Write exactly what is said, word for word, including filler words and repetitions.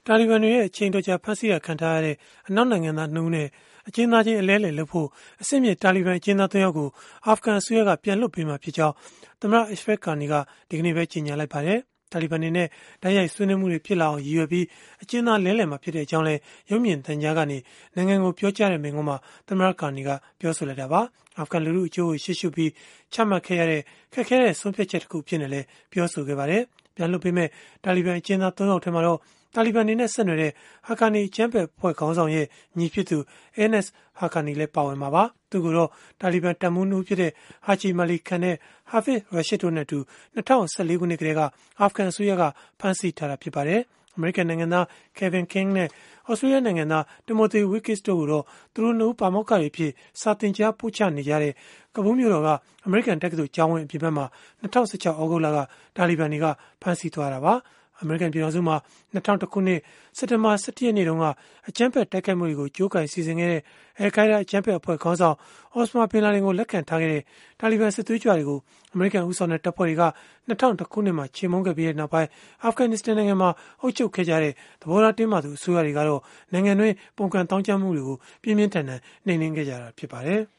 တာလီဘန်တွေရဲ့အချိန်တော်ကြာဖမ်းဆီးတာခံထားရတဲ့အနောက်နိုင်ငံသားနှစ်ဦးနဲ့အကျဉ်းသားချင်းအလဲလှယ်လုပ်ဖို့အဆင့်မြင့်တာလီဘန်အကျဉ်းသားသုံးယောက်ကိုအာဖဂန်အစိုးရကပြန်လွှတ်ပေးမှာဖြစ်ကြောင်းသမ္မတ Ashraf Ghani ကဒီကနေ့ပဲကြေညာလိုက်ပါတယ်။တာလီဘန်တွေနဲ့တိုက်ရိုက်ဆွေးနွေးမှုတွေဖြစ်လာအောင်ရည်ရွယ်ပြီးအကျဉ်းသားလဲလှယ်မှာဖြစ်တဲ့အကြောင်းလည်းရုပ်မြင်သံကြားကနေနိုင်ငံကိုပြောကြားတဲ့မိန့်ခွန်းမှာသမ္မတ Ghani ကပြောဆိုလိုက်တာပါ။အာဖဂန်လူထုအကျိုးကိုရှေ့ရှုပြီးချမှတ်ခဲ့ရတဲ့ခက်ခဲတဲ့ဆုံးဖြတ်ချက်တစ်ခုဖြစ်နေလဲပြောဆိုခဲ့ပါတယ်။ပြန်လွှတ်ပေးမဲ့တာလီဘန်အကျဉ်းသားသုံးယောက်ထဲမှာတော့တာလီဘန်တွေနဲ့ဆက်နွယ်တဲ့ဟာကာနီအကြမ်းဖက်ဖွဲ့ခေါင်းဆောင်ရဲ့ညီဖြစ်သူ Anas Haqqani လည်းပါဝင်မှာပါ။သူကတော့တာလီဘန်တပ်မှူးနှစ်ဦးဖြစ်တဲ့ Haji Malik Khan နဲ့ Hafiz Rashid တို့နဲ့အတူ၂၀၁၄ခုနှစ်ကတည်းကအာဖဂန်အစိုးရကဖမ်းဆီးထားတာဖြစ်ပါတယ်။အမေရိကန်နိုင်ငံသား Kevin King နဲ့ဩစတြေးလျနိုင်ငံသား Timothy Weekes တို့ကိုတော့သူတို့နှစ်ဦးပါမောက္ခတွေဖြစ်စာသင်ကြားပို့ချနေကြတဲ့ကဘူးမြို့တော်ကအမေရိကန်တက္ကသိုလ်ကျောင်းဝင်းအပြင်ဘက်မှာ၂၀၁၆ဩဂုတ်လကတာလီဘန်တွေကဖမ်းဆီးသွားတာပါ။အမေရိကန်ပြည်ထောင်စုမှာ၂၀၀၁ခုနှစ်စက်တင်ဘာ၁၁ရက်နေ့တုန်းကအကြမ်းဖက်တိုက်ခိုက်မှုတွေကိုကြိုးကိုင်စီစဉ်ခဲ့တဲ့အယ်လ်ခိုင်းဒါးအကြမ်းဖက်အဖွဲ့ခေါင်းဆောင်အော့စမာဘင်လာဒင်ကိုလက်ခံထားခဲ့တဲ့တာလီဘန်စစ်သွေးကြွတွေကိုအမေရိကန်ဦးဆောင်တဲ့တပ်ဖွဲ့တွေက၂၀၀၁ခုနှစ်မှာချေမှုန်းခဲ့ပြီးတဲ့နောက်ပိုင်းအာဖဂန်နစ္စတန်နိုင်ငံမှာအုပ်ချုပ်ခဲ့ကြတဲ့သဘောထားတင်းမာသူအစိုးရတွေကတော့နိုင်ငံတွင်းပုံကန်တောင်းကျမ်းမှုတွေကိုပြင်းပြင်းထန်ထန်နှိမ်နင်းခဲ့ကြတာဖြစ်ပါတယ်။